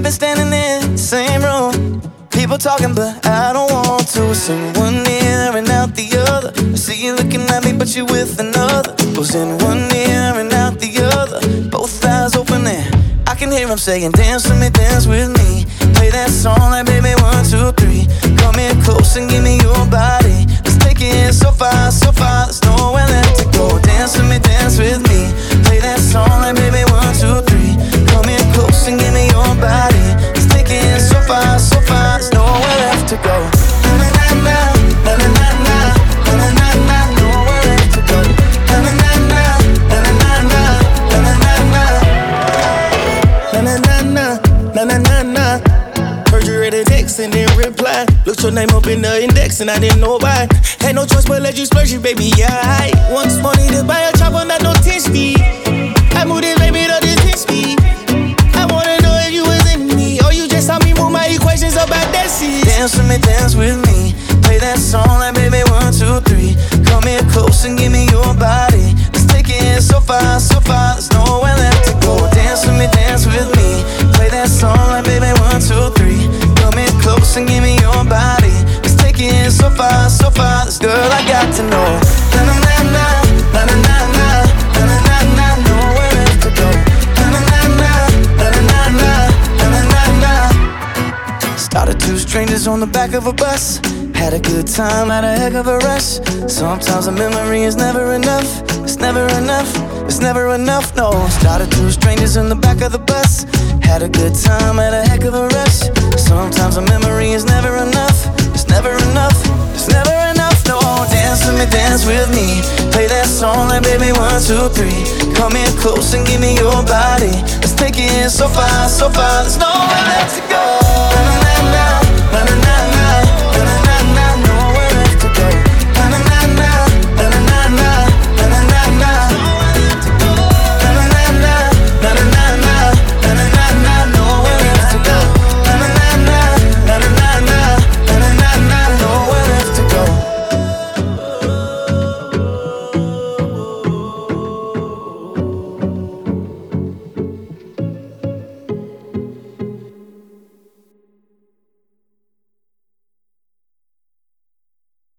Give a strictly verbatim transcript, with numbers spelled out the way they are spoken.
been standing in the same room. People talking, but I don't want to. It's in one ear and out the other. I see you looking at me, but you with another. Goes in one ear and out the other. Both eyes open and I can hear him saying, dance with me, dance with me. Play that song like baby one, two, three. Come here close and give me your body. Let's take it so far, so far. There's nowhere left to go. Dance with me, dance with me. Play that song like baby one, two, three. Come here close and give me your body. Let's take it so far, so far. There's nowhere left to go. Na na na na, na na na na, na na na na. Nowhere left to go. Na na na na, na na na na, na na na na. Na na na na, na na na na. Heard you read a text and didn't reply. Looked your name up in the index and I didn't know why. Had no choice but let you splurge it, baby, yeah. I once money to buy a chopper, not no ten speed. I moved it, baby, to this ten speed. I wanna know if you was in me or you just saw me move my equations up at that seat. Dance with me, dance with me. Play that song like baby one, two, three. Come here close and give me your body. Let's take it so far, so far. There's nowhere left to go. Dance with me, dance with me. Play that song like baby one, two, three. Come here close and give me your body. Let's take it so far, so far. This girl I got to know. Na na na na, na na na na, na na na na. Nowhere left to go. Na na na na, na na na na, na na na na. Started two strangers on the back of a bus. Had a good time, had a heck of a rush. Sometimes a memory is never enough. It's never enough, it's never enough, no. Started two strangers in the back of the bus. Had a good time, had a heck of a rush. Sometimes a memory is never enough. It's never enough, it's never enough, no. Dance with me, dance with me. Play that song like baby one, two, three. Come here close and give me your body. Let's take it so far, so far. There's nowhere left to go.